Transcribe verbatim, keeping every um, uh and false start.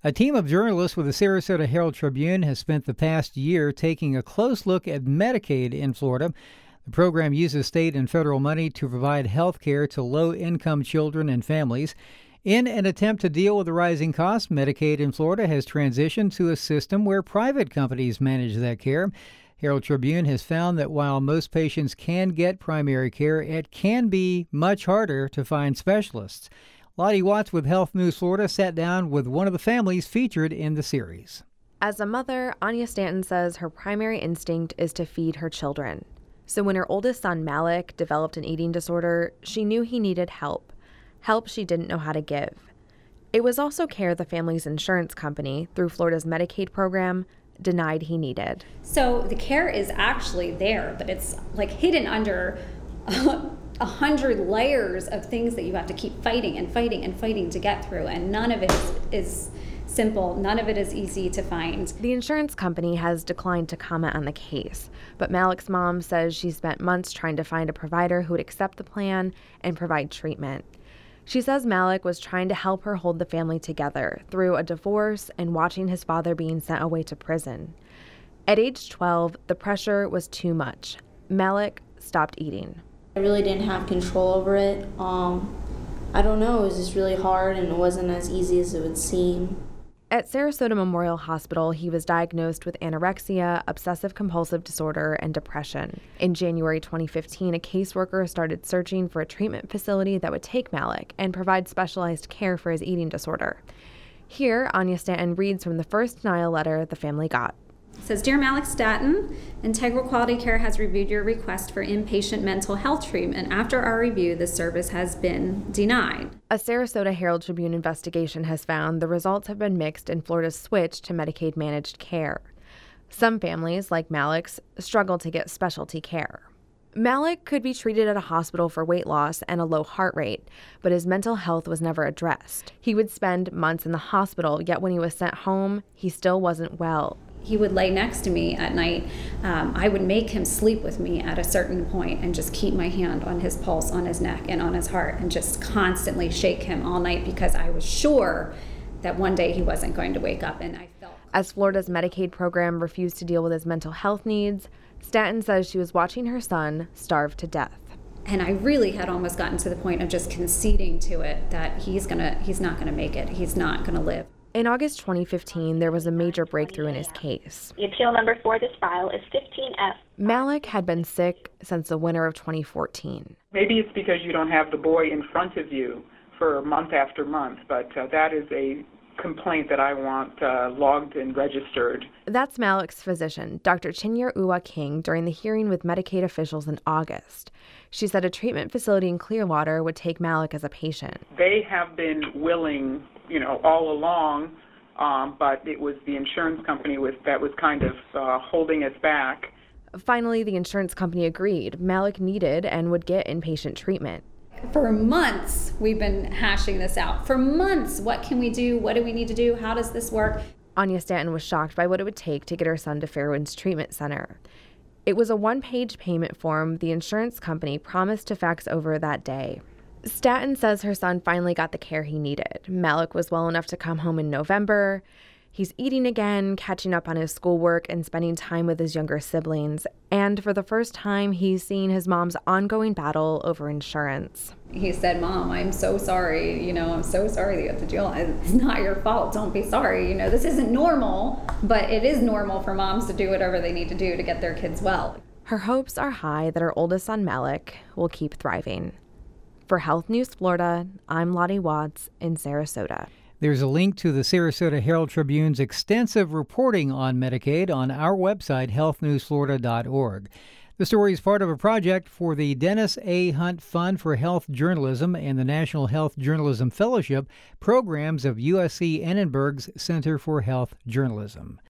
A team of journalists with the Sarasota Herald Tribune has spent the past year taking a close look at Medicaid in Florida. The program uses state and federal money to provide health care to low-income children and families. In an attempt to deal with the rising costs, Medicaid in Florida has transitioned to a system where private companies manage that care. Herald Tribune has found that while most patients can get primary care, it can be much harder to find specialists. Lottie Watts with Health News Florida sat down with one of the families featured in the series. As a mother, Anya Stanton says her primary instinct is to feed her children. So when her oldest son, Malik, developed an eating disorder, she knew he needed help. Help she didn't know how to give. It was also care the family's insurance company, through Florida's Medicaid program, denied he needed. So the care is actually there, but it's like hidden under a hundred layers of things that you have to keep fighting and fighting and fighting to get through, and none of it is, is simple. None of it is easy to find. The insurance company has declined to comment on the case, but Malik's mom says she spent months trying to find a provider who would accept the plan and provide treatment. She says Malik was trying to help her hold the family together through a divorce and watching his father being sent away to prison. At age twelve, the pressure was too much. Malik stopped eating. I really didn't have control over it. Um, I don't know, it was just really hard and it wasn't as easy as it would seem. At Sarasota Memorial Hospital, he was diagnosed with anorexia, obsessive-compulsive disorder, and depression. In January twenty fifteen, a caseworker started searching for a treatment facility that would take Malik and provide specialized care for his eating disorder. Here, Anya Stanton reads from the first denial letter the family got. It says, Dear Malik Stanton, Integral Quality Care has reviewed your request for inpatient mental health treatment. After our review, the service has been denied. A Sarasota Herald Tribune investigation has found the results have been mixed in Florida's switch to Medicaid managed care. Some families, like Malik's, struggle to get specialty care. Malik could be treated at a hospital for weight loss and a low heart rate, but his mental health was never addressed. He would spend months in the hospital, yet when he was sent home, he still wasn't well. He would lay next to me at night. Um, I would make him sleep with me at a certain point and just keep my hand on his pulse, on his neck, and on his heart, and just constantly shake him all night because I was sure that one day he wasn't going to wake up, and I felt... As Florida's Medicaid program refused to deal with his mental health needs, Stanton says she was watching her son starve to death. And I really had almost gotten to the point of just conceding to it that he's gonna, he's not gonna make it, he's not gonna live. In August twenty fifteen, there was a major breakthrough in his case. The appeal number for this file is fifteen F. Malik had been sick since the winter of twenty fourteen. Maybe it's because you don't have the boy in front of you for month after month, but uh, that is a complaint that I want uh, logged and registered. That's Malik's physician, Doctor Chinyere Uwa King, during the hearing with Medicaid officials in August. She said a treatment facility in Clearwater would take Malik as a patient. They have been willing, you know, all along, um, but it was the insurance company was, that was kind of uh, holding us back. Finally, the insurance company agreed Malik needed and would get inpatient treatment. For months, we've been hashing this out. For months, what can we do? What do we need to do? How does this work? Anya Stanton was shocked by what it would take to get her son to Fairwinds Treatment Center. It was a one-page payment form the insurance company promised to fax over that day. Stanton says her son finally got the care he needed. Malik was well enough to come home in November. He's eating again, catching up on his schoolwork, and spending time with his younger siblings. And for the first time, he's seen his mom's ongoing battle over insurance. He said, Mom, I'm so sorry. You know, I'm so sorry that you have to deal. It's not your fault. Don't be sorry. You know, this isn't normal, but it is normal for moms to do whatever they need to do to get their kids well. Her hopes are high that her oldest son, Malik, will keep thriving. For Health News Florida, I'm Lottie Watts in Sarasota. There's a link to the Sarasota Herald Tribune's extensive reporting on Medicaid on our website, health news florida dot org. The story is part of a project for the Dennis A. Hunt Fund for Health Journalism and the National Health Journalism Fellowship programs of U S C Annenberg's Center for Health Journalism.